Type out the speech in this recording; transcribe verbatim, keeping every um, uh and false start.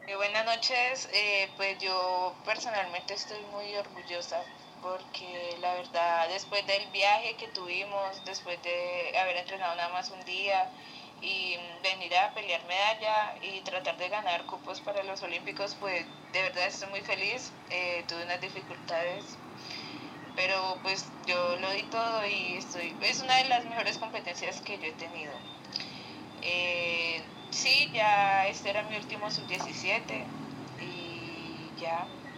Eh, buenas noches, eh, pues yo personalmente estoy muy orgullosa porque la verdad después del viaje que tuvimos, después de haber entrenado nada más un día y venir a pelear medalla y tratar de ganar cupos para los Olímpicos, pues de verdad estoy muy feliz. Eh, tuve unas dificultades, pero pues yo lo di todo y estoy, es una de las mejores competencias que yo he tenido. Eh, sí, ya este era mi último sub diecisiete y ya.